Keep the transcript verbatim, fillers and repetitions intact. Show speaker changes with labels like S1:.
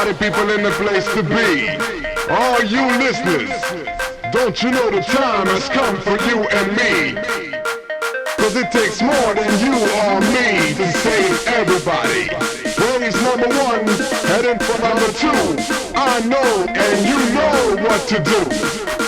S1: party people in the place to be. All you listeners, don't you know the time has come for you and me? Cause it takes more than you or me to save everybody. Ways number one, heading for number two. I know and you know what to do.